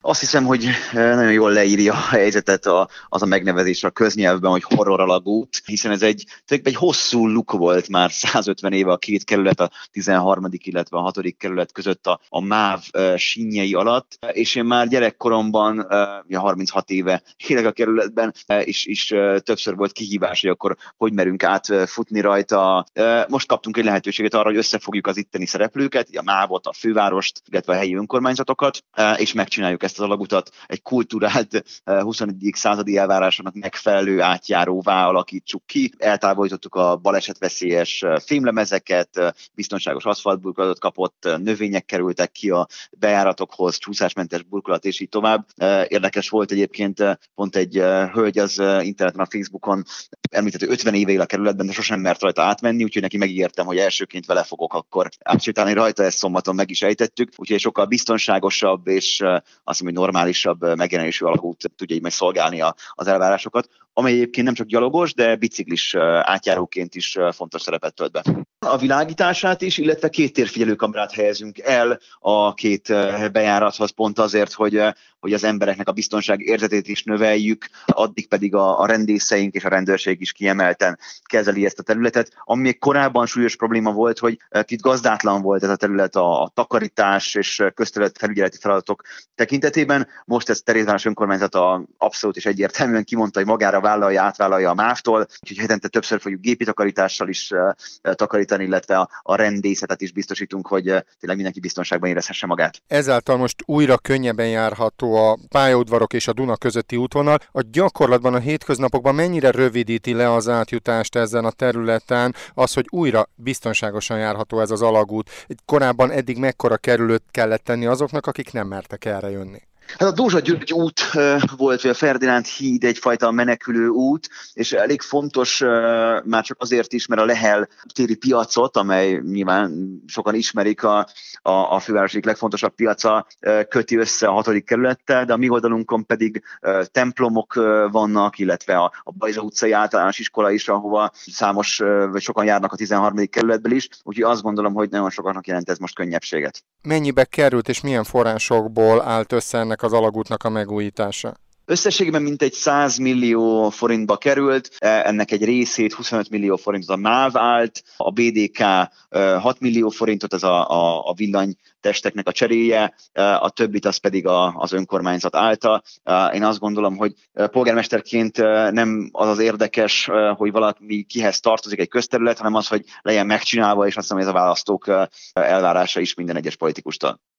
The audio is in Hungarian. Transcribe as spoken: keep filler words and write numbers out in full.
Azt hiszem, hogy nagyon jól leírja a helyzetet a, az a megnevezés a köznyelvben, hogy horror alagút, hiszen ez egy, egy hosszú luk volt már százötven éve a két kerület, a tizenharmadik illetve a hatodik kerület között a, a MÁV sínjei alatt, és én már gyerekkoromban, ja, harminchat éve élek a kerületben, és, és többször volt kihívás, hogy akkor hogy merünk átfutni rajta. Most kaptunk egy lehetőséget arra, hogy összefogjuk az itteni szereplőket, a MÁV-ot, a fővárost, illetve a helyi önkormányzatokat, és megcsináljuk ezt az alagutat egy kulturált huszonegyedik századi elvárásoknak megfelelő átjáróvá alakítsuk ki. Eltávolítottuk a balesetveszélyes fémlemezeket, biztonságos aszfaltburkolatot kapott, növények kerültek ki a bejáratokhoz, csúszásmentes burkolat és így tovább. Érdekes volt egyébként, pont egy hölgy az interneten, a Facebookon említett, hogy ötven éve él a kerületben, de sosem mert rajta átmenni, úgyhogy neki megígértem, hogy elsőként vele fogok akkor átsétálni rajta, ezt szombaton meg is ejtettük, úgyhogy sokkal biztonságosabb és azt mondom, hogy normálisabb megjelenésű alagút tudja így majd szolgálni az elvárásokat, amely egyébként nem csak gyalogos, de biciklis átjáróként is fontos szerepet tölt be. A világítását is, illetve két térfigyelőkamerát helyezünk el a két bejárathoz, pont azért, hogy, hogy az embereknek a biztonság érzetét is növeljük, addig pedig a, a rendészeink és a rendőrség is kiemelten kezeli ezt a területet. Ami még korábban súlyos probléma volt, hogy itt gazdátlan volt ez a terület a, a takarítás és közterület felügyeleti feladatok tekintetében. Most ez Terézváros önkormányzata abszolút és egyértelműen kimondta, hogy magára vállalja, átvállalja a MÁV-tól, úgyhogy hetente többször fogjuk gépi takarítással is takarítani, illetve a, a rendészetet is biztosítunk, hogy tényleg mindenki biztonságban érezhesse magát. Ezáltal most újra könnyebben járható a pályaudvarok és a Duna közötti útvonal. A gyakorlatban, a hétköznapokban mennyire rövidíti le az átjutást ezen a területen az, hogy újra biztonságosan járható ez az alagút? Korábban eddig mekkora kerülőt kellett tenni azoknak, akik nem mertek erre jönni? Hát a Dózsa György út volt, vagy a Ferdinánd híd egyfajta menekülő út, és elég fontos már csak azért is, mert a Lehel téri piacot, amely nyilván sokan ismerik, a, a, a főváros egyik legfontosabb piaca, köti össze a hatodik kerülettel, de a mi oldalunkon pedig templomok vannak, illetve a, a Bajza utcai általános iskola is, ahova számos, vagy sokan járnak a tizenharmadik kerületből is, úgyhogy azt gondolom, hogy nagyon sokaknak jelent ez most könnyebbséget. Mennyibe került és milyen forrásokból állt össze ennek az alagútnak a megújítása? Összességében mintegy száz millió forintba került, ennek egy részét, huszonöt millió forintot a MÁV állt, a bé dé ká hat millió forintot, ez a, a, a villanytesteknek a cseréje, a többit az pedig a, az önkormányzat állta. Én azt gondolom, hogy polgármesterként nem az az érdekes, hogy valami kihez tartozik egy közterület, hanem az, hogy legyen megcsinálva, és azt hiszem, hogy ez a választók elvárása is minden egyes politikustól.